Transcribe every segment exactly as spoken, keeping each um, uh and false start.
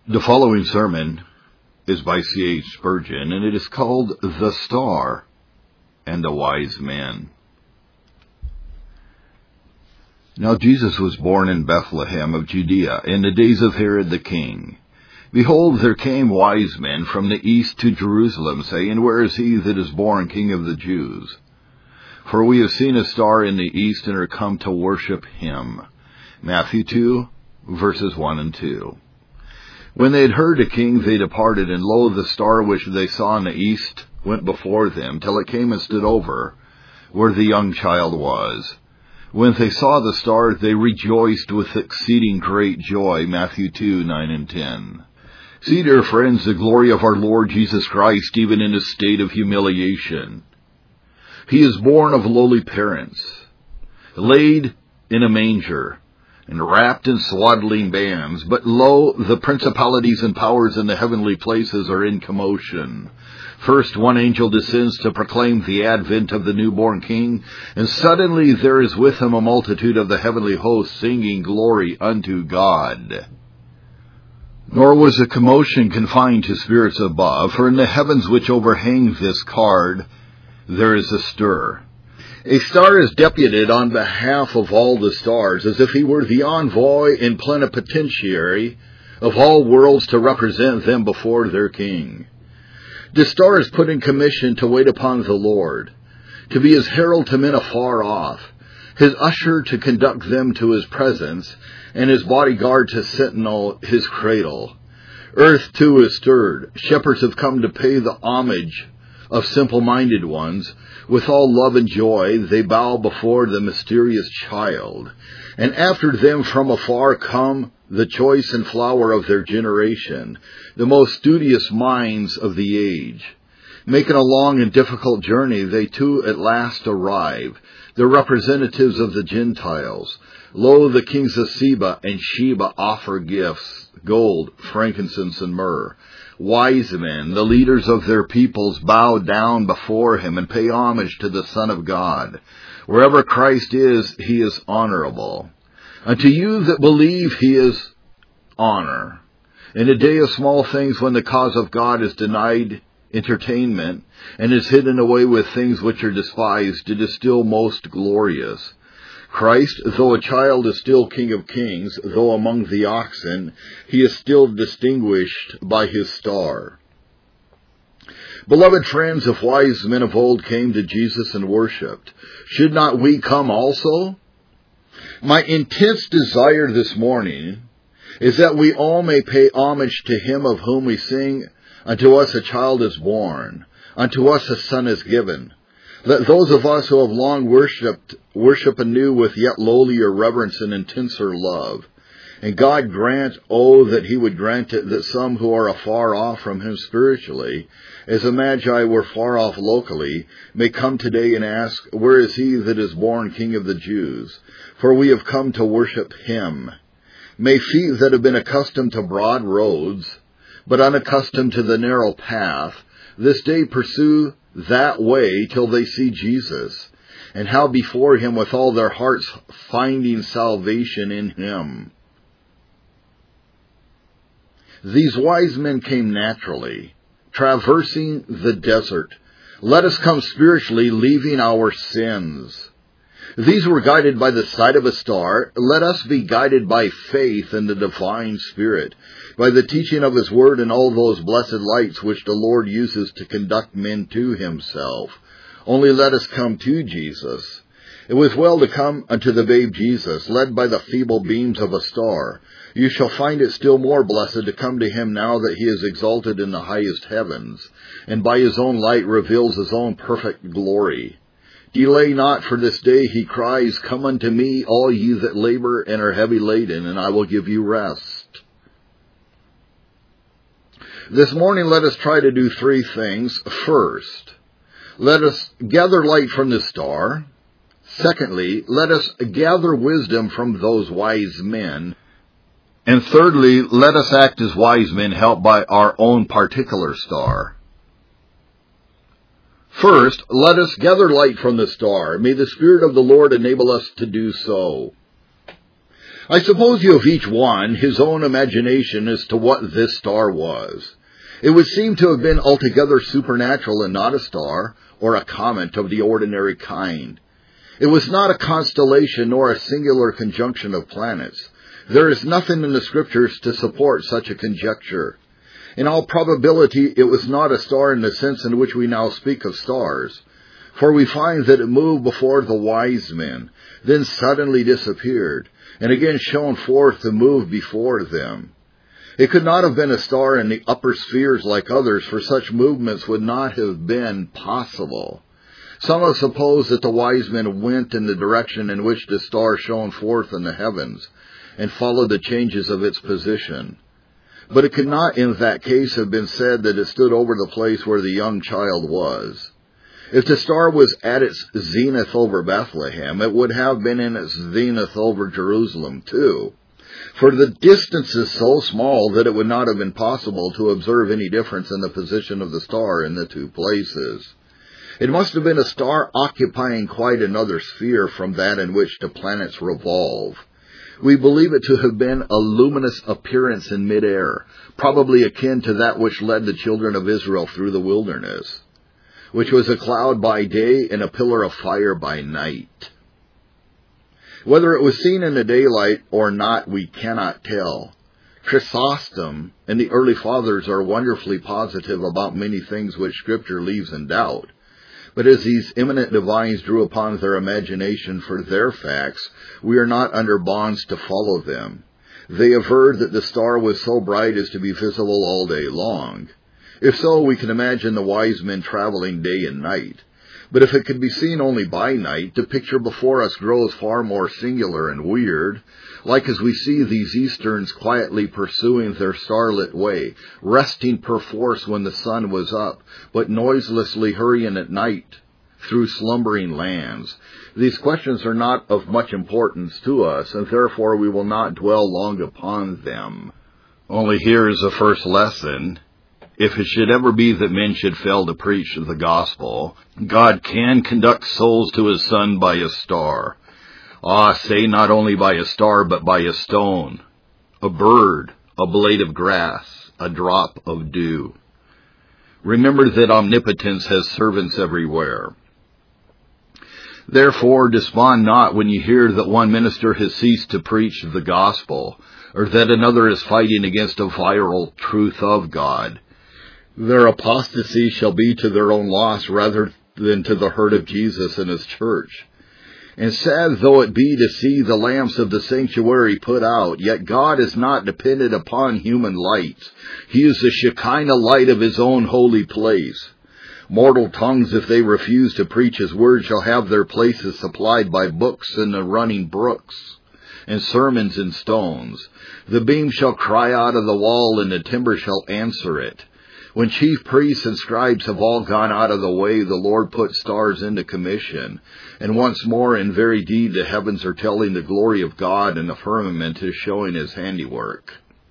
The following sermon is by C H Spurgeon, and it is called The Star and the Wise Men. Now Jesus was born in Bethlehem of Judea in the days of Herod the king. Behold, there came wise men from the east to Jerusalem, saying, Where is he that is born King of the Jews? For we have seen a star in the east, and are come to worship him. Matthew two, verses one and two. When they had heard the king, they departed, and lo, the star which they saw in the east went before them, till it came and stood over where the young child was. When they saw the star, they rejoiced with exceeding great joy. Matthew two, nine and ten. See, dear friends, the glory of our Lord Jesus Christ, even in his state of humiliation. He is born of lowly parents, laid in a manger, and wrapped in swaddling bands. But lo, the principalities and powers in the heavenly places are in commotion. First, one angel descends to proclaim the advent of the newborn King, and suddenly there is with him a multitude of the heavenly hosts, singing glory unto God. Nor was the commotion confined to spirits above, for in the heavens which overhang this card there is a stir. A star is deputed on behalf of all the stars, as if he were the envoy and plenipotentiary of all worlds to represent them before their king. The star is put in commission to wait upon the Lord, to be his herald to men afar off, his usher to conduct them to his presence, and his bodyguard to sentinel his cradle. Earth too is stirred. Shepherds have come to pay the homage of simple-minded ones. With all love and joy they bow before the mysterious child. And after them from afar come the choice and flower of their generation, the most studious minds of the age. Making a long and difficult journey, they too at last arrive, the representatives of the Gentiles. Lo, the kings of Seba and Sheba offer gifts, gold, frankincense, and myrrh. Wise men, the leaders of their peoples, bow down before him and pay homage to the Son of God. Wherever Christ is, he is honorable. Unto you that believe, he is honor. In a day of small things, when the cause of God is denied entertainment and is hidden away with things which are despised, it is still most glorious. Christ, though a child, is still King of kings. Though among the oxen, he is still distinguished by his star. Beloved friends, if wise men of old came to Jesus and worshipped, should not we come also? My intense desire this morning is that we all may pay homage to him of whom we sing, Unto us a child is born, unto us a son is given. Let those of us who have long worshipped worship anew with yet lowlier reverence and intenser love. And God grant, oh, that he would grant it, that some who are afar off from him spiritually, as the Magi were far off locally, may come today and ask, Where is he that is born King of the Jews? For we have come to worship him. May feet that have been accustomed to broad roads, but unaccustomed to the narrow path, this day pursue that way till they see Jesus, and how before him with all their hearts, finding salvation in him. These wise men came naturally, traversing the desert. Let us come spiritually, leaving our sins. These were guided by the sight of a star. Let us be guided by faith in the divine Spirit, by the teaching of his word and all those blessed lights which the Lord uses to conduct men to himself. Only let us come to Jesus. It was well to come unto the babe Jesus, led by the feeble beams of a star. You shall find it still more blessed to come to him now that he is exalted in the highest heavens, and by his own light reveals his own perfect glory. Delay not, for this day he cries, Come unto me, all ye that labor and are heavy laden, and I will give you rest. This morning let us try to do three things. First, let us gather light from the star. Secondly, let us gather wisdom from those wise men. And thirdly, let us act as wise men, helped by our own particular star. First, let us gather light from the star. May the Spirit of the Lord enable us to do so. I suppose you have each one his own imagination as to what this star was. It would seem to have been altogether supernatural and not a star or a comet of the ordinary kind. It was not a constellation nor a singular conjunction of planets. There is nothing in the Scriptures to support such a conjecture. In all probability, it was not a star in the sense in which we now speak of stars, for we find that it moved before the wise men, then suddenly disappeared, and again shone forth to move before them. It could not have been a star in the upper spheres like others, for such movements would not have been possible. Some have supposed that the wise men went in the direction in which the star shone forth in the heavens, and followed the changes of its position. But it could not in that case have been said that it stood over the place where the young child was. If the star was at its zenith over Bethlehem, it would have been in its zenith over Jerusalem too. For the distance is so small that it would not have been possible to observe any difference in the position of the star in the two places. It must have been a star occupying quite another sphere from that in which the planets revolve. We believe it to have been a luminous appearance in midair, probably akin to that which led the children of Israel through the wilderness, which was a cloud by day and a pillar of fire by night. Whether it was seen in the daylight or not, we cannot tell. Chrysostom and the early fathers are wonderfully positive about many things which Scripture leaves in doubt. But as these eminent divines drew upon their imagination for their facts, we are not under bonds to follow them. They averred that the star was so bright as to be visible all day long. If so, we can imagine the wise men traveling day and night. But if it could be seen only by night, the picture before us grows far more singular and weird, like as we see these Easterns quietly pursuing their starlit way, resting perforce when the sun was up, but noiselessly hurrying at night through slumbering lands. These questions are not of much importance to us, and therefore we will not dwell long upon them. Only here is the first lesson. If it should ever be that men should fail to preach the gospel, God can conduct souls to his Son by a star. Ah, say not only by a star, but by a stone, a bird, a blade of grass, a drop of dew. Remember that omnipotence has servants everywhere. Therefore, despond not when you hear that one minister has ceased to preach the gospel, or that another is fighting against a viral truth of God. Their apostasy shall be to their own loss rather than to the hurt of Jesus and his church. And sad though it be to see the lamps of the sanctuary put out, yet God is not dependent upon human lights. He is the Shekinah light of his own holy place. Mortal tongues, if they refuse to preach his word, shall have their places supplied by books in the running brooks, and sermons in stones. The beam shall cry out of the wall, and the timber shall answer it. When chief priests and scribes have all gone out of the way, the Lord put stars into commission. And once more, in very deed, the heavens are telling the glory of God, and the firmament is showing his handiwork.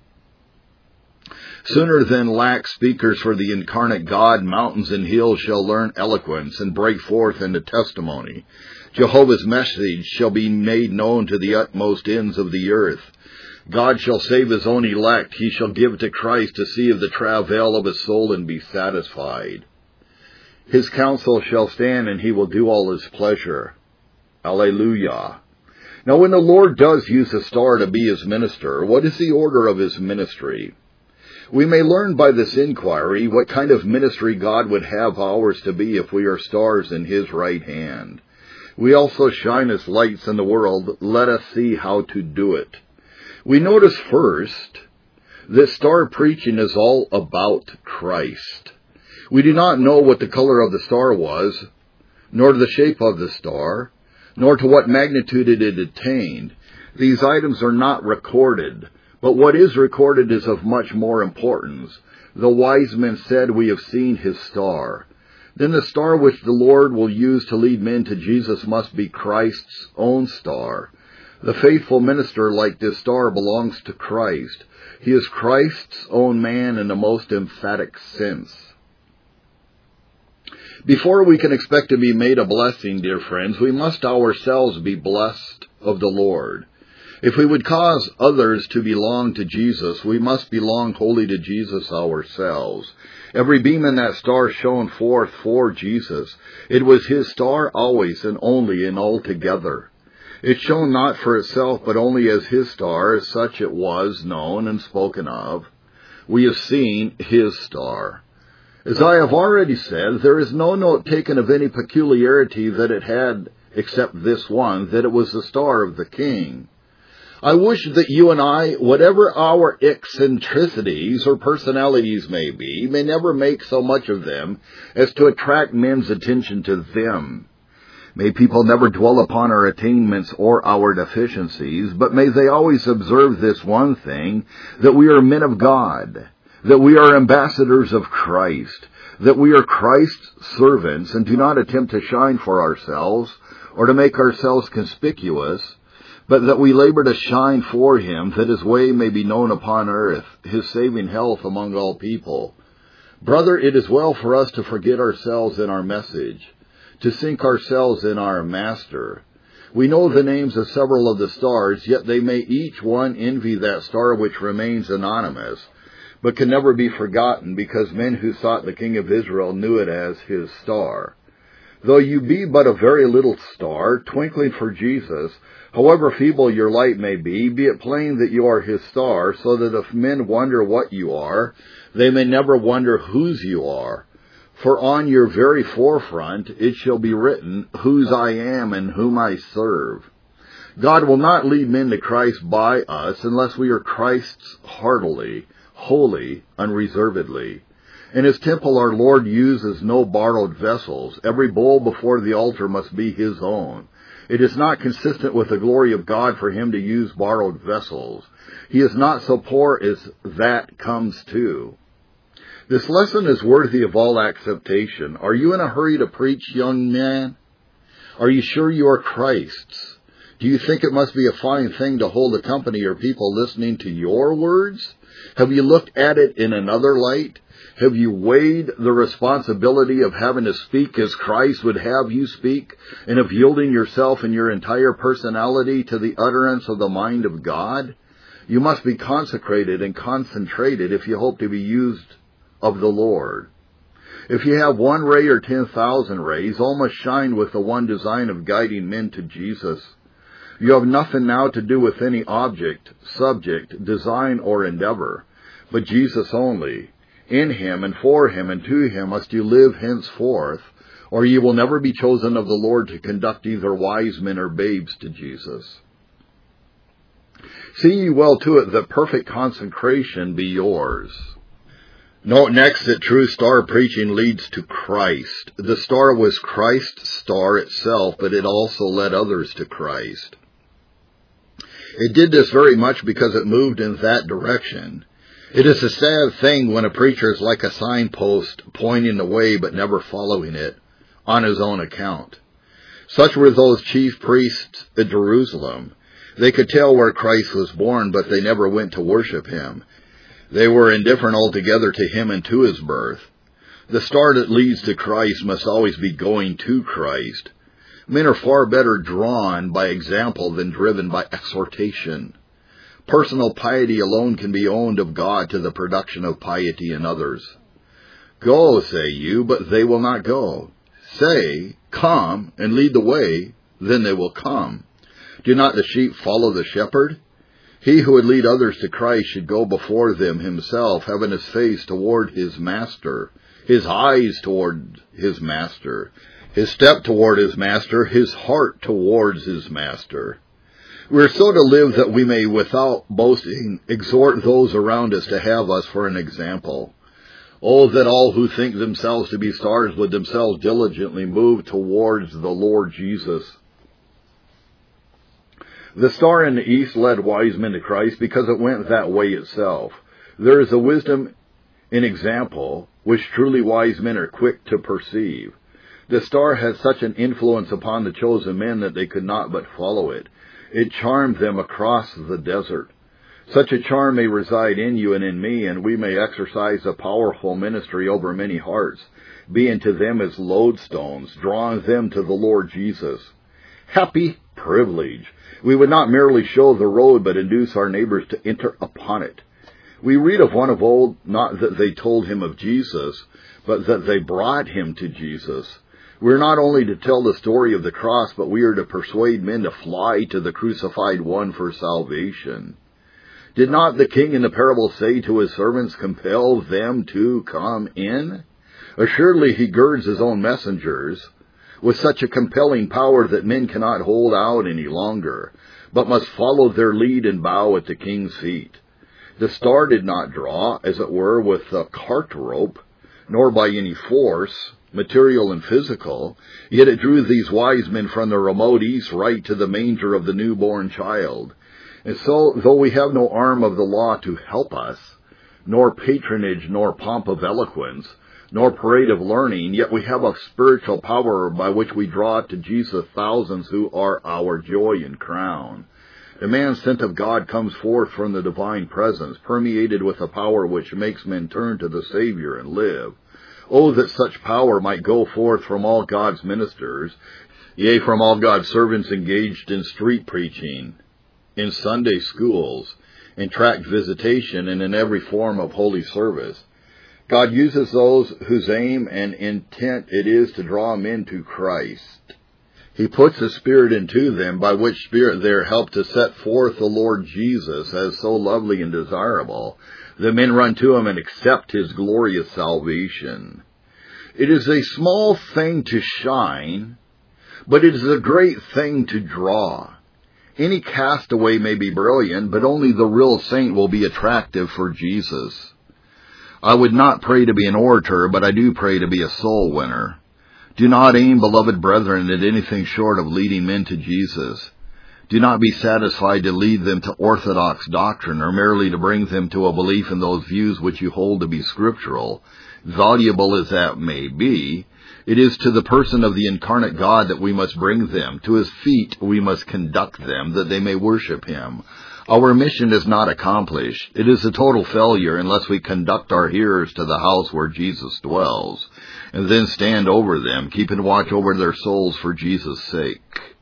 Sooner than lack speakers for the incarnate God, mountains and hills shall learn eloquence and break forth into testimony. Jehovah's message shall be made known to the utmost ends of the earth. God shall save his own elect. He shall give to Christ to see of the travail of his soul and be satisfied. His counsel shall stand, and he will do all his pleasure. Alleluia. Now, when the Lord does use a star to be his minister, what is the order of his ministry? We may learn by this inquiry what kind of ministry God would have ours to be if we are stars in his right hand. We also shine as lights in the world. Let us see how to do it. We notice first that star preaching is all about Christ. We do not know what the color of the star was, nor the shape of the star, nor to what magnitude it had attained. These items are not recorded, but what is recorded is of much more importance. The wise men said, "We have seen his star." Then the star which the Lord will use to lead men to Jesus must be Christ's own star. The faithful minister, like this star, belongs to Christ. He is Christ's own man in the most emphatic sense. Before we can expect to be made a blessing, dear friends, we must ourselves be blessed of the Lord. If we would cause others to belong to Jesus, we must belong wholly to Jesus ourselves. Every beam in that star shone forth for Jesus. It was his star always and only and altogether. It shone not for itself, but only as his star. As such it was known and spoken of. We have seen his star. As I have already said, there is no note taken of any peculiarity that it had, except this one, that it was the star of the King. I wish that you and I, whatever our eccentricities or personalities may be, may never make so much of them as to attract men's attention to them. May people never dwell upon our attainments or our deficiencies, but may they always observe this one thing, that we are men of God, that we are ambassadors of Christ, that we are Christ's servants, and do not attempt to shine for ourselves or to make ourselves conspicuous, but that we labor to shine for him, that his way may be known upon earth, his saving health among all people. Brother, it is well for us to forget ourselves in our message, to sink ourselves in our Master. We know the names of several of the stars, yet they may each one envy that star which remains anonymous, but can never be forgotten, because men who sought the King of Israel knew it as his star. Though you be but a very little star, twinkling for Jesus, however feeble your light may be, be it plain that you are his star, so that if men wonder what you are, they may never wonder whose you are. For on your very forefront it shall be written, whose I am and whom I serve. God will not lead men to Christ by us unless we are Christ's heartily, wholly, unreservedly. In his temple our Lord uses no borrowed vessels. Every bowl before the altar must be his own. It is not consistent with the glory of God for him to use borrowed vessels. He is not so poor as that comes to. This lesson is worthy of all acceptation. Are you in a hurry to preach, young man? Are you sure you are Christ's? Do you think it must be a fine thing to hold a company or people listening to your words? Have you looked at it in another light? Have you weighed the responsibility of having to speak as Christ would have you speak, and of yielding yourself and your entire personality to the utterance of the mind of God? You must be consecrated and concentrated if you hope to be used of the Lord. If you have one ray or ten thousand rays, all must shine with the one design of guiding men to Jesus. You have nothing now to do with any object, subject, design, or endeavor, but Jesus only. In him and for him and to him must you live henceforth, or ye will never be chosen of the Lord to conduct either wise men or babes to Jesus. See ye well to it that perfect consecration be yours. Note next that true star preaching leads to Christ. The star was Christ's star itself, but it also led others to Christ. It did this very much because it moved in that direction. It is a sad thing when a preacher is like a signpost pointing the way but never following it on his own account. Such were those chief priests at Jerusalem. They could tell where Christ was born, but they never went to worship him. They were indifferent altogether to him and to his birth. The star that leads to Christ must always be going to Christ. Men are far better drawn by example than driven by exhortation. Personal piety alone can be owned of God to the production of piety in others. Go, say you, but they will not go. Say, come, and lead the way, then they will come. Do not the sheep follow the shepherd? He who would lead others to Christ should go before them himself, having his face toward his master, his eyes toward his master, his step toward his master, his heart towards his master. We are so to live that we may, without boasting, exhort those around us to have us for an example. Oh, that all who think themselves to be stars would themselves diligently move towards the Lord Jesus. The star in the east led wise men to Christ because it went that way itself. There is a wisdom in example which truly wise men are quick to perceive. The star had such an influence upon the chosen men that they could not but follow it. It charmed them across the desert. Such a charm may reside in you and in me, and we may exercise a powerful ministry over many hearts, being to them as lodestones, drawing them to the Lord Jesus. Happy privilege. We would not merely show the road, but induce our neighbors to enter upon it. We read of one of old, not that they told him of Jesus, but that they brought him to Jesus. We're not only to tell the story of the cross, but we are to persuade men to fly to the crucified one for salvation. Did not the king in the parable say to his servants, compel them to come in? Assuredly he girds his own messengers with such a compelling power that men cannot hold out any longer, but must follow their lead and bow at the king's feet. The star did not draw, as it were, with a cart rope, nor by any force, material and physical, yet it drew these wise men from the remote east right to the manger of the newborn child. And so, though we have no arm of the law to help us, nor patronage, nor pomp of eloquence, nor parade of learning, yet we have a spiritual power by which we draw to Jesus thousands who are our joy and crown. The man sent of God comes forth from the divine presence, permeated with a power which makes men turn to the Savior and live. Oh, that such power might go forth from all God's ministers, yea, from all God's servants engaged in street preaching, in Sunday schools, in tract visitation, and in every form of holy service. God uses those whose aim and intent it is to draw men to Christ. He puts a spirit into them, by which spirit they are helped to set forth the Lord Jesus as so lovely and desirable, that men run to him and accept his glorious salvation. It is a small thing to shine, but it is a great thing to draw. Any castaway may be brilliant, but only the real saint will be attractive for Jesus. I would not pray to be an orator, but I do pray to be a soul winner. Do not aim, beloved brethren, at anything short of leading men to Jesus. Do not be satisfied to lead them to orthodox doctrine, or merely to bring them to a belief in those views which you hold to be scriptural. Valuable as that may be, it is to the person of the incarnate God that we must bring them. To his feet we must conduct them, that they may worship him. Our mission is not accomplished. It is a total failure unless we conduct our hearers to the house where Jesus dwells, and then stand over them, keeping watch over their souls for Jesus' sake.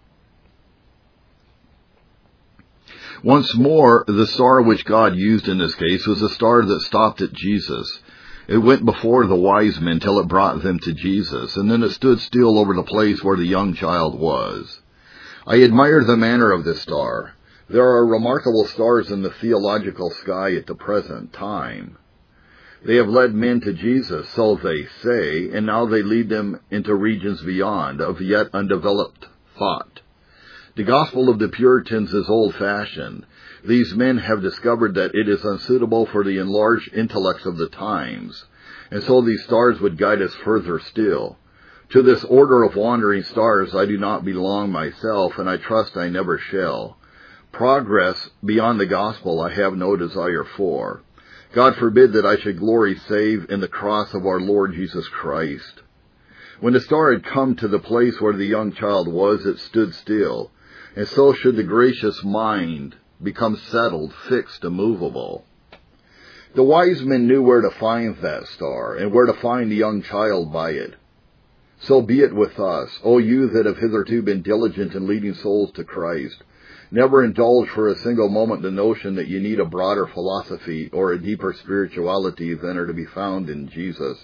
Once more, the star which God used in this case was a star that stopped at Jesus. It went before the wise men till it brought them to Jesus, and then it stood still over the place where the young child was. I admire the manner of this star. There are remarkable stars in the theological sky at the present time. They have led men to Jesus, so they say, and now they lead them into regions beyond, of yet undeveloped thought. The gospel of the Puritans is old-fashioned. These men have discovered that it is unsuitable for the enlarged intellects of the times, and so these stars would guide us further still. To this order of wandering stars I do not belong myself, and I trust I never shall. Progress beyond the gospel I have no desire for. God forbid that I should glory save in the cross of our Lord Jesus Christ. When the star had come to the place where the young child was, it stood still, and so should the gracious mind become settled, fixed, immovable. The wise men knew where to find that star, and where to find the young child by it. So be it with us, O you that have hitherto been diligent in leading souls to Christ. Never indulge for a single moment the notion that you need a broader philosophy or a deeper spirituality than are to be found in Jesus.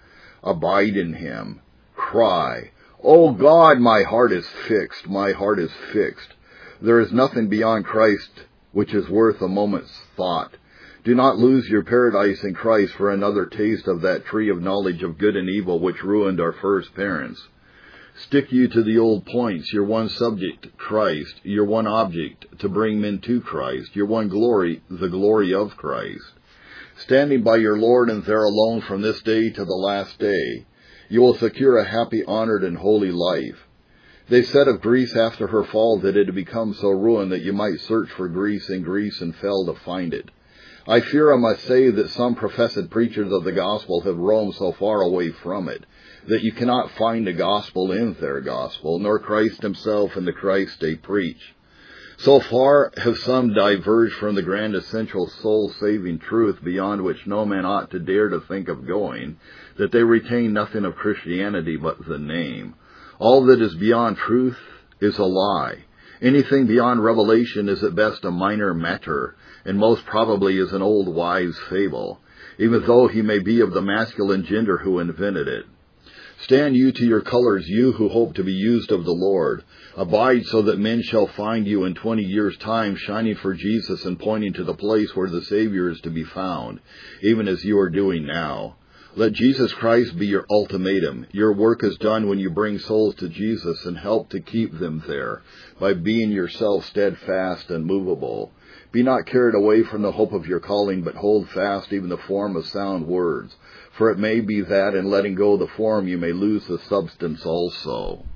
Abide in him. Cry, "O God, my heart is fixed, my heart is fixed." There is nothing beyond Christ which is worth a moment's thought. Do not lose your paradise in Christ for another taste of that tree of knowledge of good and evil which ruined our first parents. Stick you to the old points, your one subject, Christ, your one object, to bring men to Christ, your one glory, the glory of Christ. Standing by your Lord and there alone from this day to the last day, you will secure a happy, honored, and holy life. They said of Greece after her fall that it had become so ruined that you might search for Greece in Greece and fail to find it. I fear I must say that some professed preachers of the gospel have roamed so far away from it, that you cannot find the gospel in their gospel, nor Christ himself in the Christ they preach. So far have some diverged from the grand essential soul-saving truth beyond which no man ought to dare to think of going, that they retain nothing of Christianity but the name. All that is beyond truth is a lie. Anything beyond revelation is at best a minor matter, and most probably is an old wives' fable, even though he may be of the masculine gender who invented it. Stand you to your colors, you who hope to be used of the Lord. Abide so that men shall find you in twenty years' time shining for Jesus and pointing to the place where the Savior is to be found, even as you are doing now. Let Jesus Christ be your ultimatum. Your work is done when you bring souls to Jesus and help to keep them there by being yourself steadfast and movable. Be not carried away from the hope of your calling, but hold fast even the form of sound words. For it may be that in letting go the form you may lose the substance also.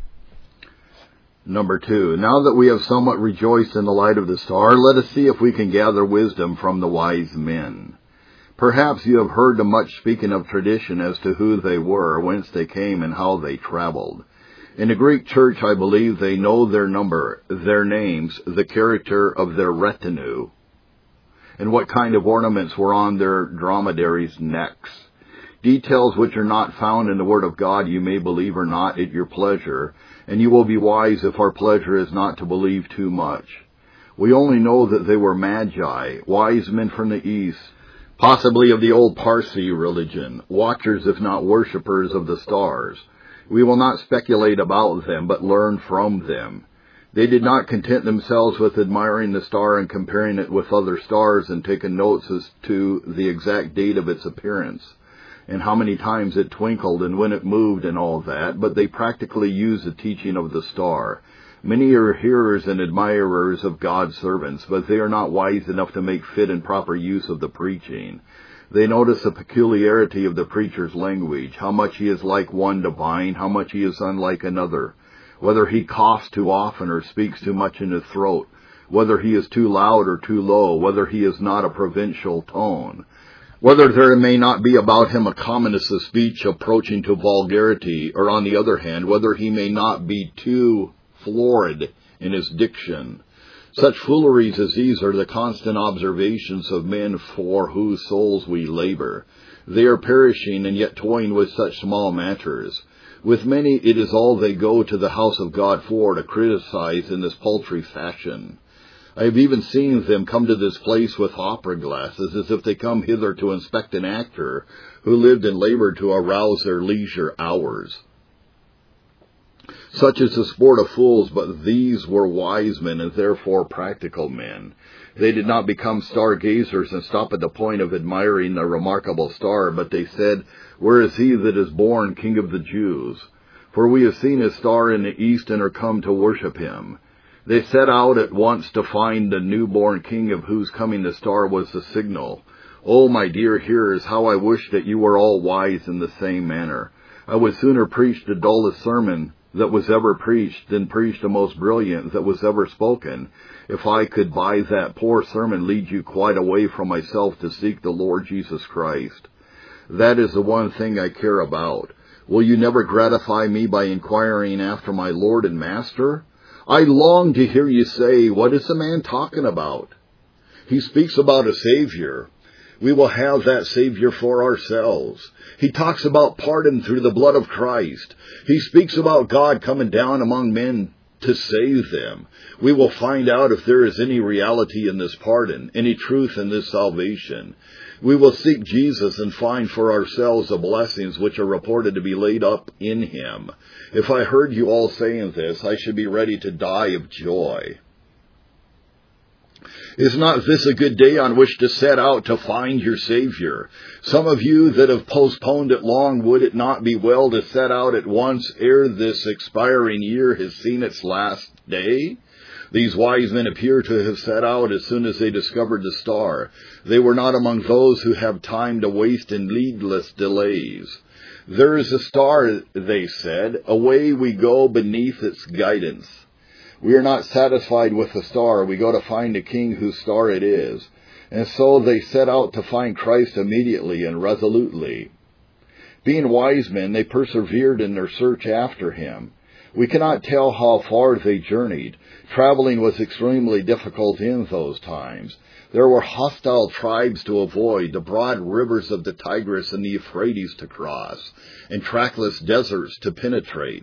Number two, now that we have somewhat rejoiced in the light of the star, let us see if we can gather wisdom from the wise men. Perhaps you have heard much speaking of tradition as to who they were, whence they came, and how they traveled. In the Greek church, I believe they know their number, their names, the character of their retinue, and what kind of ornaments were on their dromedaries' necks. Details which are not found in the Word of God you may believe or not at your pleasure, and you will be wise if our pleasure is not to believe too much. We only know that they were magi, wise men from the east, possibly of the old Parsi religion, watchers if not worshippers of the stars. We will not speculate about them, but learn from them. They did not content themselves with admiring the star and comparing it with other stars and taking notes as to the exact date of its appearance, and how many times it twinkled and when it moved and all that, but they practically used the teaching of the star. Many are hearers and admirers of God's servants, but they are not wise enough to make fit and proper use of the preaching. They notice the peculiarity of the preacher's language, how much he is like one divine, how much he is unlike another, whether he coughs too often or speaks too much in his throat, whether he is too loud or too low, whether he is not a provincial tone, whether there may not be about him a commonness of speech approaching to vulgarity, or on the other hand, whether he may not be too florid in his diction. Such fooleries as these are the constant observations of men for whose souls we labor. They are perishing and yet toying with such small matters. With many it is all they go to the house of God for, to criticize in this paltry fashion. I have even seen them come to this place with opera glasses, as if they come hither to inspect an actor who lived and labored to arouse their leisure hours. Such is the sport of fools, but these were wise men and therefore practical men. They did not become stargazers and stop at the point of admiring the remarkable star, but they said, "Where is he that is born King of the Jews? For we have seen his star in the east and are come to worship him." They set out at once to find the newborn king, of whose coming the star was the signal. Oh, my dear hearers, how I wish that you were all wise in the same manner. I would sooner preach the dullest sermon that was ever preached than preach the most brilliant that was ever spoken, if I could by that poor sermon lead you quite away from myself to seek the Lord Jesus Christ. That is the one thing I care about. Will you never gratify me by inquiring after my Lord and Master? I long to hear you say, "What is the man talking about?" He speaks about a Savior. We will have that Savior for ourselves. He talks about pardon through the blood of Christ. He speaks about God coming down among men to save them. We will find out if there is any reality in this pardon, any truth in this salvation. We will seek Jesus and find for ourselves the blessings which are reported to be laid up in him. If I heard you all saying this, I should be ready to die of joy. Is not this a good day on which to set out to find your Savior? Some of you that have postponed it long, would it not be well to set out at once ere this expiring year has seen its last day? These wise men appear to have set out as soon as they discovered the star. They were not among those who have time to waste in needless delays. There is a star, they said. Away we go beneath its guidance. We are not satisfied with the star. We go to find a king whose star it is. And so they set out to find Christ immediately and resolutely. Being wise men, they persevered in their search after him. We cannot tell how far they journeyed. Traveling was extremely difficult in those times. There were hostile tribes to avoid, the broad rivers of the Tigris and the Euphrates to cross, and trackless deserts to penetrate.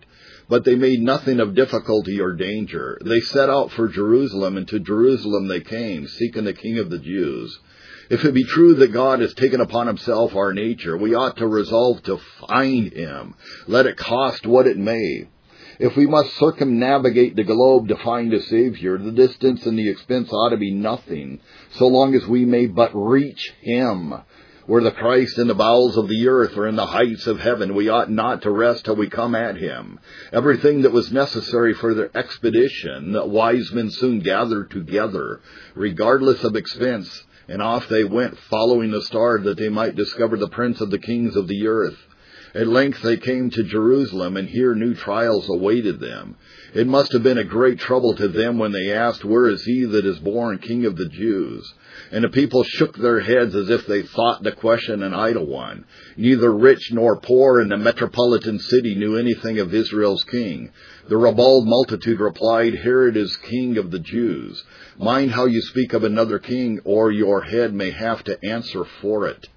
But they made nothing of difficulty or danger. They set out for Jerusalem, and to Jerusalem they came, seeking the King of the Jews. If it be true that God has taken upon himself our nature, we ought to resolve to find him, let it cost what it may. If we must circumnavigate the globe to find a Savior, the distance and the expense ought to be nothing, so long as we may but reach him. Were the Christ in the bowels of the earth or in the heights of heaven, we ought not to rest till we come at him. Everything that was necessary for their expedition, the wise men soon gathered together, regardless of expense, and off they went, following the star, that they might discover the prince of the kings of the earth. At length they came to Jerusalem, and here new trials awaited them. It must have been a great trouble to them when they asked, "Where is he that is born King of the Jews?" And the people shook their heads as if they thought the question an idle one. Neither rich nor poor in the metropolitan city knew anything of Israel's king. The ribald multitude replied, "Herod is king of the Jews. Mind how you speak of another king, or your head may have to answer for it."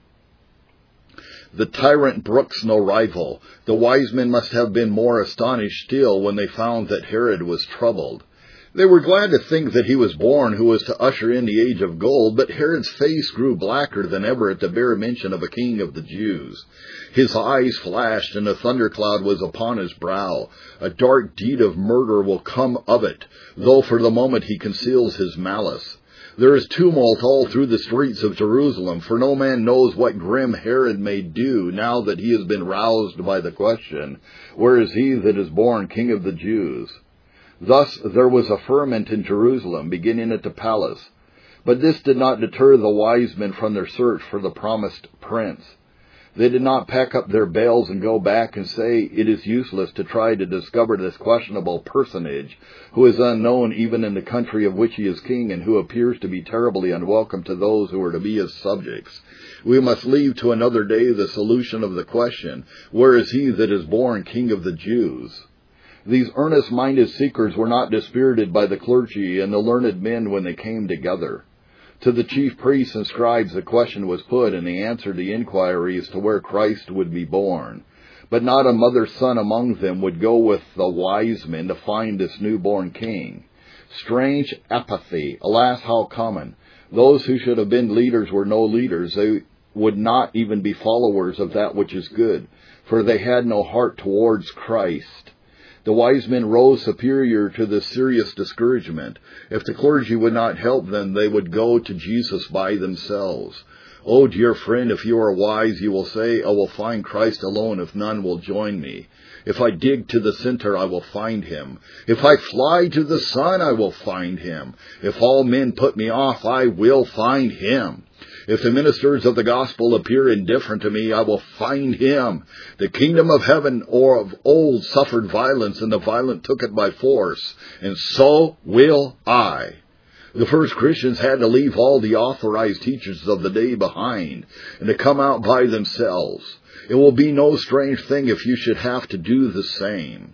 The tyrant brooks no rival. The wise men must have been more astonished still when they found that Herod was troubled. They were glad to think that he was born who was to usher in the age of gold, but Herod's face grew blacker than ever at the bare mention of a king of the Jews. His eyes flashed, and a thundercloud was upon his brow. A dark deed of murder will come of it, though for the moment he conceals his malice. There is tumult all through the streets of Jerusalem, for no man knows what grim Herod may do now that he has been roused by the question, "Where is he that is born King of the Jews?" Thus there was a ferment in Jerusalem, beginning at the palace. But this did not deter the wise men from their search for the promised prince. They did not pack up their bales and go back and say, "It is useless to try to discover this questionable personage, who is unknown even in the country of which he is king, and who appears to be terribly unwelcome to those who are to be his subjects. We must leave to another day the solution of the question, where is he that is born King of the Jews?" These earnest-minded seekers were not dispirited by the clergy and the learned men when they came together. To the chief priests and scribes the question was put, and they answered the inquiry as to where Christ would be born. But not a mother's son among them would go with the wise men to find this newborn king. Strange apathy, alas, how common! Those who should have been leaders were no leaders. They would not even be followers of that which is good, for they had no heart towards Christ. The wise men rose superior to this serious discouragement. If the clergy would not help them, they would go to Jesus by themselves. "Oh, dear friend, if you are wise, you will say, I will find Christ alone if none will join me. If I dig to the center, I will find him. If I fly to the sun, I will find him. If all men put me off, I will find him. If the ministers of the gospel appear indifferent to me, I will find him. The kingdom of heaven or of old suffered violence, and the violent took it by force, and so will I." The first Christians had to leave all the authorized teachers of the day behind, and to come out by themselves. It will be no strange thing if you should have to do the same.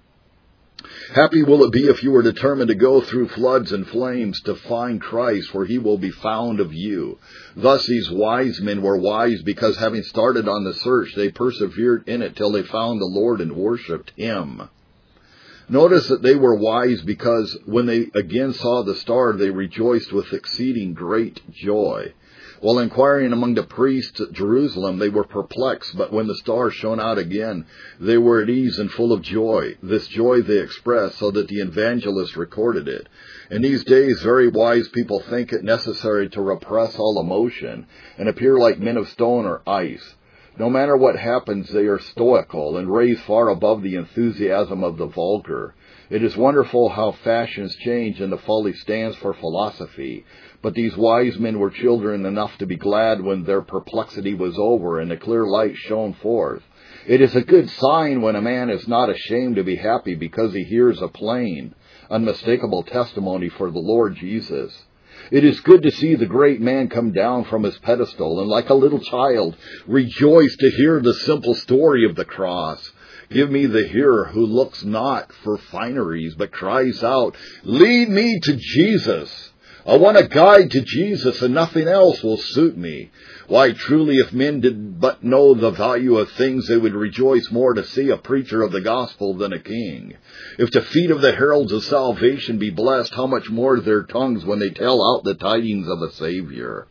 Happy will it be if you are determined to go through floods and flames to find Christ, for he will be found of you. Thus these wise men were wise because, having started on the search, they persevered in it till they found the Lord and worshipped him. Notice that they were wise because when they again saw the star, they rejoiced with exceeding great joy. While inquiring among the priests at Jerusalem, they were perplexed, but when the star shone out again, they were at ease and full of joy. This joy they expressed, so that the evangelist recorded it. In these days, very wise people think it necessary to repress all emotion and appear like men of stone or ice. No matter what happens, they are stoical and raised far above the enthusiasm of the vulgar. It is wonderful how fashions change and the folly stands for philosophy. But these wise men were children enough to be glad when their perplexity was over and the clear light shone forth. It is a good sign when a man is not ashamed to be happy because he hears a plain, unmistakable testimony for the Lord Jesus. It is good to see the great man come down from his pedestal and, like a little child, rejoice to hear the simple story of the cross. Give me the hearer who looks not for fineries, but cries out, "Lead me to Jesus!" I want a guide to Jesus, and nothing else will suit me. Why, truly, if men did but know the value of things, they would rejoice more to see a preacher of the gospel than a king. If the feet of the heralds of salvation be blessed, how much more their tongues when they tell out the tidings of a Savior.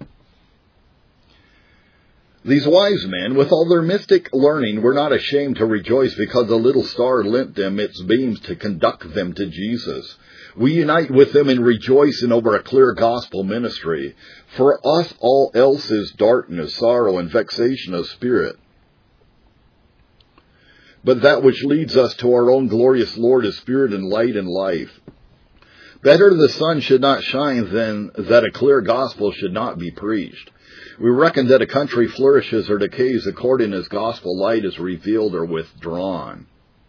These wise men, with all their mystic learning, were not ashamed to rejoice because the little star lent them its beams to conduct them to Jesus. We unite with them in rejoicing over a clear gospel ministry. For us all else is darkness, sorrow, and vexation of spirit. But that which leads us to our own glorious Lord is spirit and light and life. Better the sun should not shine than that a clear gospel should not be preached. We reckon that a country flourishes or decays according as gospel light is revealed or withdrawn.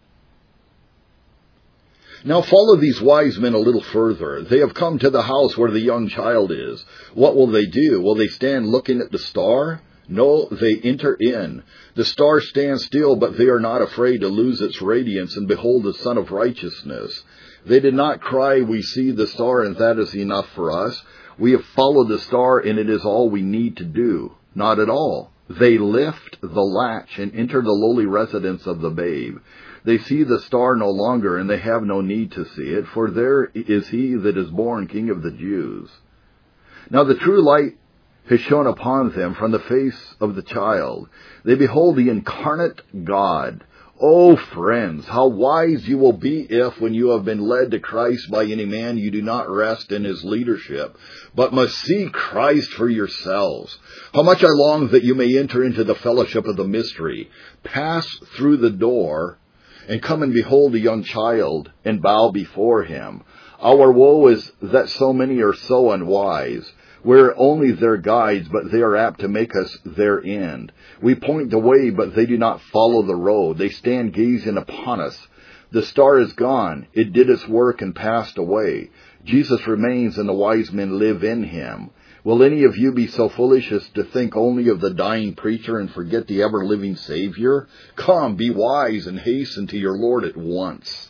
Now follow these wise men a little further. They have come to the house where the young child is. What will they do? Will they stand looking at the star? No, they enter in. The star stands still, but they are not afraid to lose its radiance and behold the Son of Righteousness. They did not cry, we see the star and that is enough for us. We have followed the star and it is all we need to do. Not at all. They lift the latch and enter the lowly residence of the babe. They see the star no longer, and they have no need to see it, for there is he that is born King of the Jews. Now the true light has shone upon them from the face of the child. They behold the incarnate God. Oh, friends, how wise you will be if, when you have been led to Christ by any man, you do not rest in his leadership, but must see Christ for yourselves. How much I long that you may enter into the fellowship of the mystery, pass through the door, and come and behold a young child, and bow before him. Our woe is that so many are so unwise. We're only their guides, but they are apt to make us their end. We point the way, but they do not follow the road. They stand gazing upon us. The star is gone. It did its work and passed away. Jesus remains, and the wise men live in him. Will any of you be so foolish as to think only of the dying preacher and forget the ever-living Savior? Come, be wise, and hasten to your Lord at once.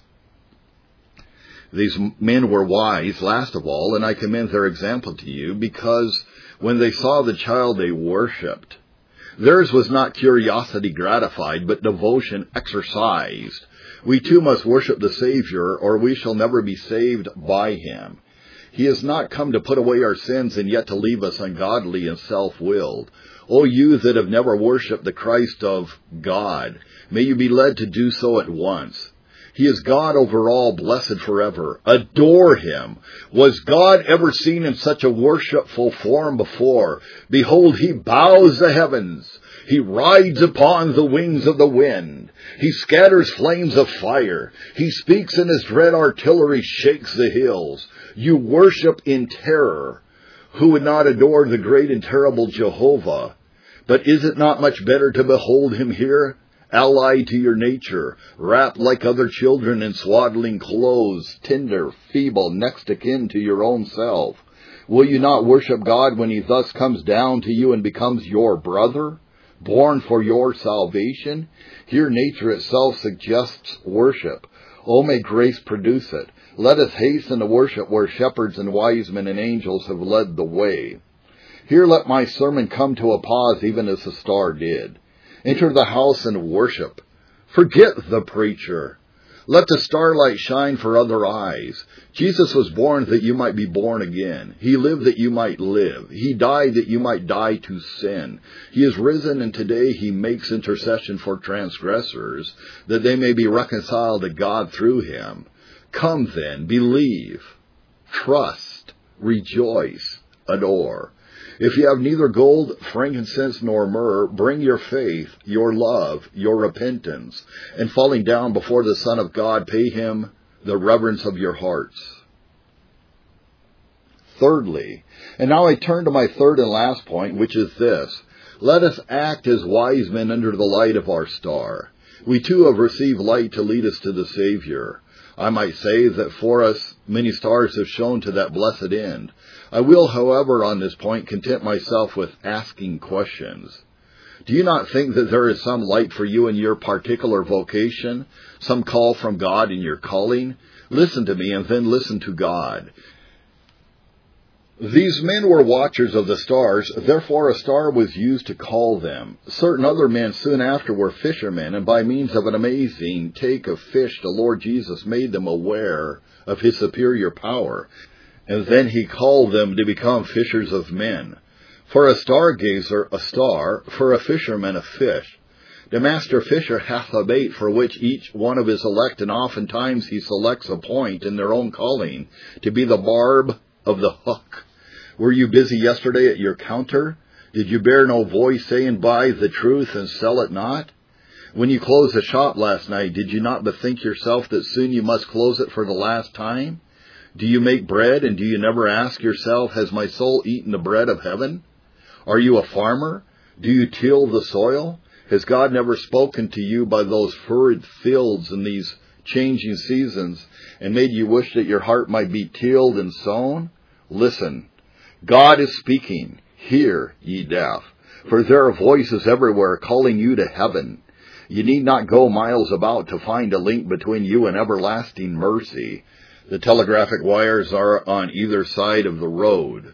These men were wise, last of all, and I commend their example to you, because when they saw the child they worshipped. Theirs was not curiosity gratified, but devotion exercised. We too must worship the Savior, or we shall never be saved by him. He has not come to put away our sins and yet to leave us ungodly and self-willed. O you that have never worshipped the Christ of God, may you be led to do so at once. He is God over all, blessed forever. Adore him. Was God ever seen in such a worshipful form before? Behold, he bows the heavens. He rides upon the wings of the wind. He scatters flames of fire. He speaks and his dread artillery shakes the hills. You worship in terror. Who would not adore the great and terrible Jehovah? But is it not much better to behold him here? Allied to your nature, wrapped like other children in swaddling clothes, tender, feeble, next of kin to your own self. Will you not worship God when he thus comes down to you and becomes your brother, born for your salvation? Here nature itself suggests worship. Oh, may grace produce it. Let us hasten to worship where shepherds and wise men and angels have led the way. Here let my sermon come to a pause even as the star did. Enter the house and worship. Forget the preacher. Let the starlight shine for other eyes. Jesus was born that you might be born again. He lived that you might live. He died that you might die to sin. He is risen, and today he makes intercession for transgressors, that they may be reconciled to God through him. Come then, believe, trust, rejoice, adore. If you have neither gold, frankincense, nor myrrh, bring your faith, your love, your repentance, and falling down before the Son of God, pay him the reverence of your hearts. Thirdly, and now I turn to my third and last point, which is this. Let us act as wise men under the light of our star. We too have received light to lead us to the Savior. I might say that for us many stars have shone to that blessed end. I will, however, on this point, content myself with asking questions. Do you not think that there is some light for you in your particular vocation, some call from God in your calling? Listen to me and then listen to God. These men were watchers of the stars, therefore a star was used to call them. Certain other men soon after were fishermen, and by means of an amazing take of fish, the Lord Jesus made them aware of his superior power, and then he called them to become fishers of men. For a stargazer, a star; for a fisherman, a fish. The master fisher hath a bait for which each one of his elect, and oftentimes he selects a point in their own calling to be the barb of the hook. Were you busy yesterday at your counter? Did you bear no voice saying, Buy the truth and sell it not? When you closed the shop last night, did you not bethink yourself that soon you must close it for the last time? Do you make bread, and do you never ask yourself, Has my soul eaten the bread of heaven? Are you a farmer? Do you till the soil? Has God never spoken to you by those fervid fields in these changing seasons, and made you wish that your heart might be tilled and sown? Listen. God is speaking. Hear, ye deaf, for there are voices everywhere calling you to heaven. You need not go miles about to find a link between you and everlasting mercy. The telegraphic wires are on either side of the road.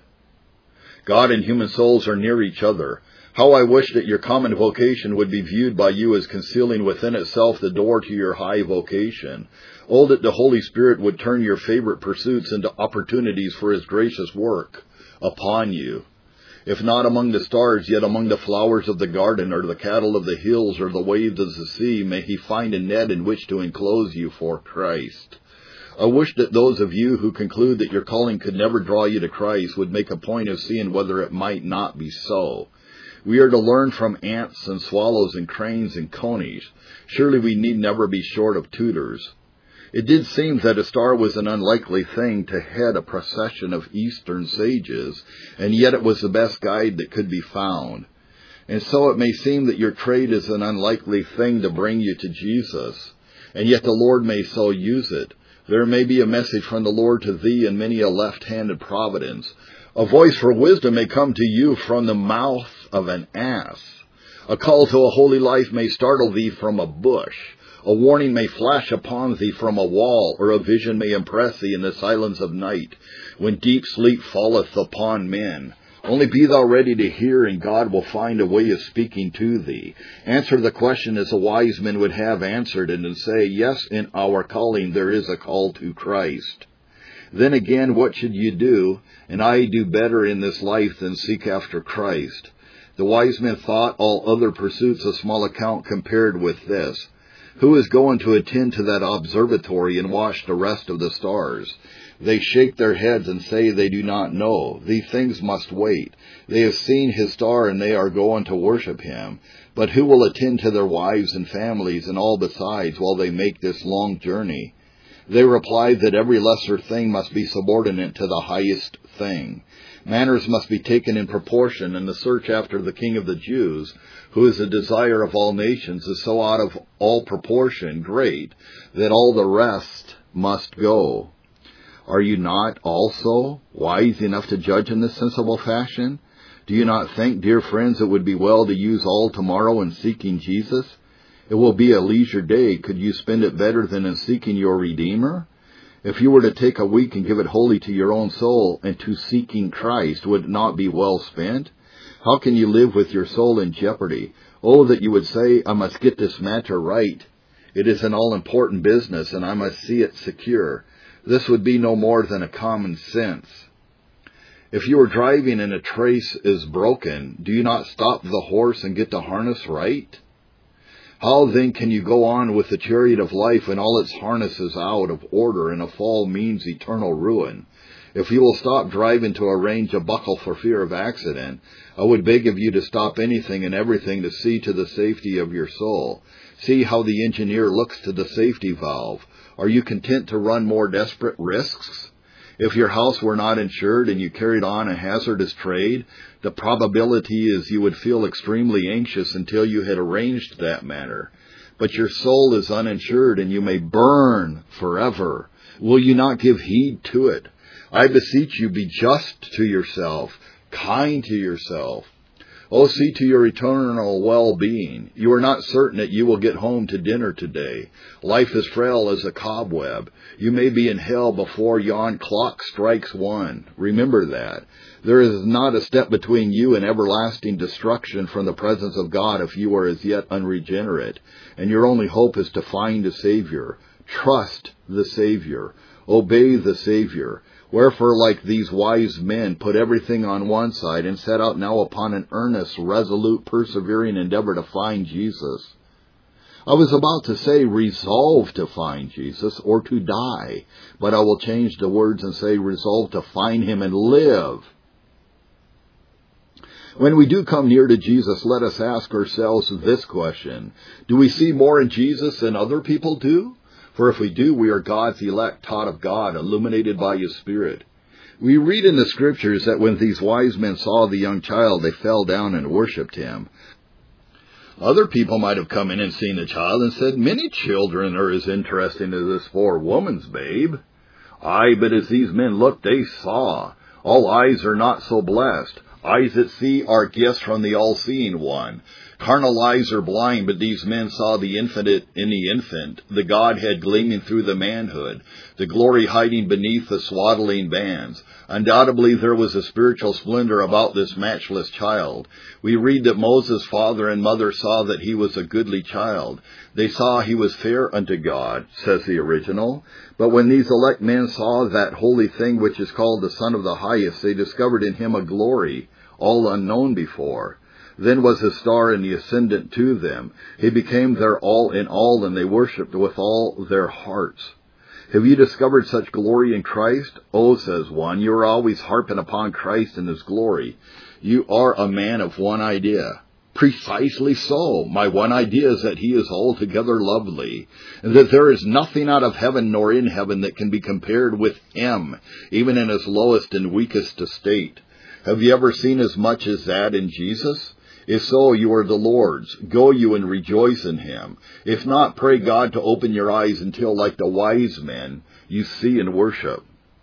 God and human souls are near each other. How I wish that your common vocation would be viewed by you as concealing within itself the door to your high vocation. Oh, that the Holy Spirit would turn your favorite pursuits into opportunities for his gracious work upon you. If not among the stars, yet among the flowers of the garden, or the cattle of the hills, or the waves of the sea, may he find a net in which to enclose you for Christ. I wish that those of you who conclude that your calling could never draw you to Christ would make a point of seeing whether it might not be so. We are to learn from ants and swallows and cranes and conies. Surely we need never be short of tutors. It did seem that a star was an unlikely thing to head a procession of Eastern sages, and yet it was the best guide that could be found. And so it may seem that your trade is an unlikely thing to bring you to Jesus, and yet the Lord may so use it. There may be a message from the Lord to thee in many a left-handed providence. A voice for wisdom may come to you from the mouth of an ass. A call to a holy life may startle thee from a bush. A warning may flash upon thee from a wall, or a vision may impress thee in the silence of night, when deep sleep falleth upon men. Only be thou ready to hear, and God will find a way of speaking to thee. Answer the question as a wise man would have answered it, and say, Yes, in our calling there is a call to Christ. Then again, what should you do? And I do better in this life than seek after Christ. The wise men thought all other pursuits of small account compared with this. Who is going to attend to that observatory and watch the rest of the stars? They shake their heads and say they do not know. These things must wait. They have seen his star, and they are going to worship him. But who will attend to their wives and families and all besides while they make this long journey? They replied that every lesser thing must be subordinate to the highest thing. Manners must be taken in proportion, and the search after the King of the Jews, who is the desire of all nations, is so out of all proportion great that all the rest must go. Are you not also wise enough to judge in this sensible fashion? Do you not think, dear friends, it would be well to use all tomorrow in seeking Jesus? It will be a leisure day. Could you spend it better than in seeking your Redeemer? If you were to take a week and give it wholly to your own soul and to seeking Christ, would it not be well spent? How can you live with your soul in jeopardy? Oh, that you would say, I must get this matter right. It is an all-important business, and I must see it secure. This would be no more than a common sense. If you are driving and a trace is broken, do you not stop the horse and get the harness right? How then can you go on with the chariot of life when all its harness is out of order and a fall means eternal ruin? If you will stop driving to arrange a buckle for fear of accident, I would beg of you to stop anything and everything to see to the safety of your soul. See how the engineer looks to the safety valve. Are you content to run more desperate risks? If your house were not insured and you carried on a hazardous trade, the probability is you would feel extremely anxious until you had arranged that matter. But your soul is uninsured and you may burn forever. Will you not give heed to it? I beseech you, be just to yourself, kind to yourself. Oh, see to your eternal well-being. You are not certain that you will get home to dinner today. Life is frail as a cobweb. You may be in hell before yon clock strikes one. Remember that. There is not a step between you and everlasting destruction from the presence of God if you are as yet unregenerate, and your only hope is to find a Savior. Trust the Savior. Obey the Savior. Wherefore, like these wise men, put everything on one side and set out now upon an earnest, resolute, persevering endeavor to find Jesus. I was about to say resolve to find Jesus or to die, but I will change the words and say resolve to find Him and live. When we do come near to Jesus, let us ask ourselves this question. Do we see more in Jesus than other people do? For if we do, we are God's elect, taught of God, illuminated by His Spirit. We read in the Scriptures that when these wise men saw the young child, they fell down and worshipped Him. Other people might have come in and seen the child and said, many children are as interesting as this poor woman's babe. Aye, but as these men looked, they saw. All eyes are not so blessed. Eyes that see are gifts from the all-seeing one. Carnal eyes are blind, but these men saw the infinite in the infant, the Godhead gleaming through the manhood, the glory hiding beneath the swaddling bands. Undoubtedly there was a spiritual splendor about this matchless child. We read that Moses' father and mother saw that he was a goodly child. They saw he was fair unto God, says the original. But when these elect men saw that holy thing which is called the Son of the Highest, they discovered in him a glory, all unknown before. Then was his star in the ascendant to them. He became their all in all, and they worshipped with all their hearts. Have you discovered such glory in Christ? Oh, says one, you are always harping upon Christ and His glory. You are a man of one idea. Precisely so. My one idea is that He is altogether lovely, and that there is nothing out of heaven nor in heaven that can be compared with Him, even in His lowest and weakest estate. Have you ever seen as much as that in Jesus? If so, you are the Lord's. Go you and rejoice in Him. If not, pray God to open your eyes until, like the wise men, you see and worship.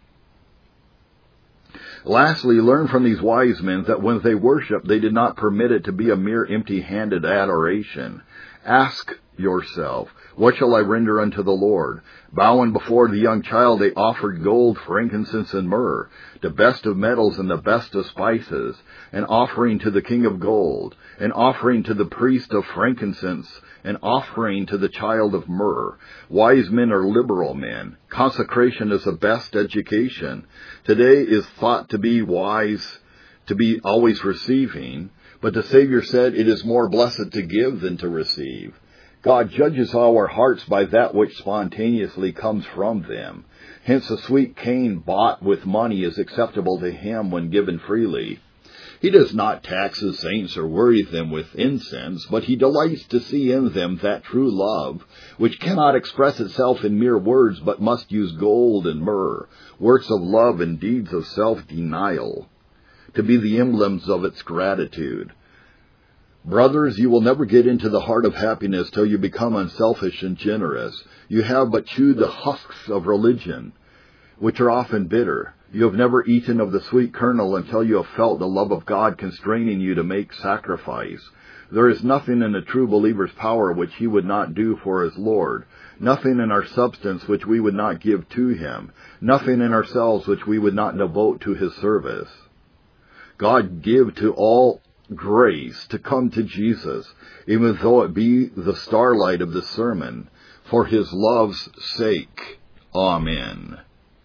Lastly, learn from these wise men that when they worship, they did not permit it to be a mere empty-handed adoration. Ask yourself, what shall I render unto the Lord? Bowing before the young child, they offered gold, frankincense, and myrrh, the best of metals and the best of spices, an offering to the king of gold, an offering to the priest of frankincense, an offering to the child of myrrh. Wise men are liberal men. Consecration is the best education. Today is thought to be wise, to be always receiving, but the Savior said it is more blessed to give than to receive. God judges our hearts by that which spontaneously comes from them. Hence a sweet cane bought with money is acceptable to Him when given freely. He does not tax His saints or worry them with incense, but He delights to see in them that true love, which cannot express itself in mere words, but must use gold and myrrh, works of love and deeds of self-denial, to be the emblems of its gratitude. Brothers, you will never get into the heart of happiness till you become unselfish and generous. You have but chewed the husks of religion, which are often bitter. You have never eaten of the sweet kernel until you have felt the love of God constraining you to make sacrifice. There is nothing in the true believer's power which he would not do for his Lord, nothing in our substance which we would not give to Him, nothing in ourselves which we would not devote to His service. God give to all grace to come to Jesus, even though it be the starlight of the sermon, for His love's sake. Amen.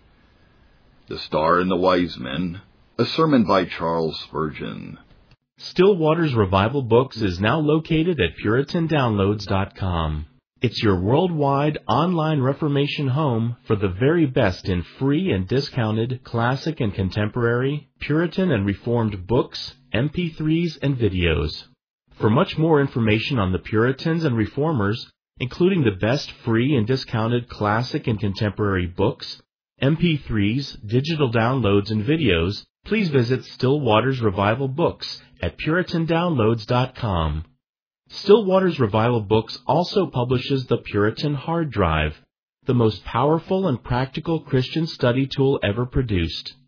The Star and the Wise Men, a sermon by Charles Spurgeon. Still Waters Revival Books is now located at Puritan Downloads dot com. It's your worldwide online Reformation home for the very best in free and discounted classic and contemporary, Puritan and Reformed books, M P threes, and videos. For much more information on the Puritans and Reformers, including the best free and discounted classic and contemporary books, M P threes, digital downloads, and videos, please visit Still Waters Revival Books at Puritan Downloads dot com. Still Waters Revival Books also publishes the Puritan Hard Drive, the most powerful and practical Christian study tool ever produced.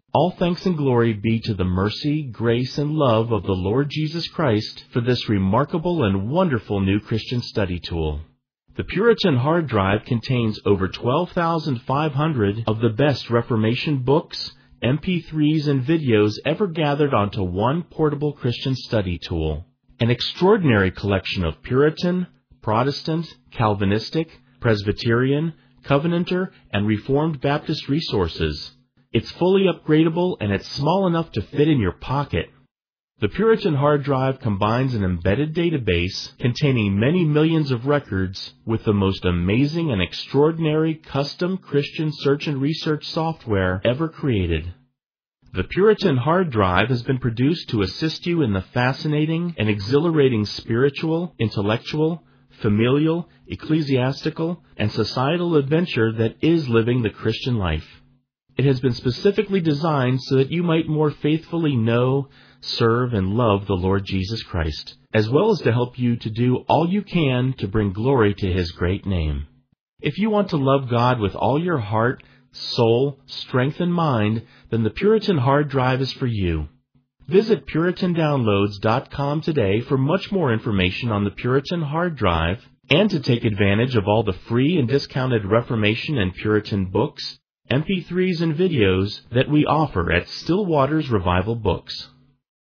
All thanks and glory be to the mercy, grace, and love of the Lord Jesus Christ for this remarkable and wonderful new Christian study tool. The Puritan hard drive contains over twelve thousand five hundred of the best Reformation books, M P threes, and videos ever gathered onto one portable Christian study tool. An extraordinary collection of Puritan, Protestant, Calvinistic, Presbyterian, Covenanter, and Reformed Baptist resources. It's fully upgradable and it's small enough to fit in your pocket. The Puritan hard drive combines an embedded database containing many millions of records with the most amazing and extraordinary custom Christian search and research software ever created. The Puritan hard drive has been produced to assist you in the fascinating and exhilarating spiritual, intellectual, familial, ecclesiastical, and societal adventure that is living the Christian life. It has been specifically designed so that you might more faithfully know, serve, and love the Lord Jesus Christ, as well as to help you to do all you can to bring glory to His great name. If you want to love God with all your heart, soul, strength, and mind, then the Puritan hard drive is for you. Visit Puritan Downloads dot com today for much more information on the Puritan hard drive and to take advantage of all the free and discounted Reformation and Puritan books, M P threes, and videos that we offer at Still Waters Revival Books.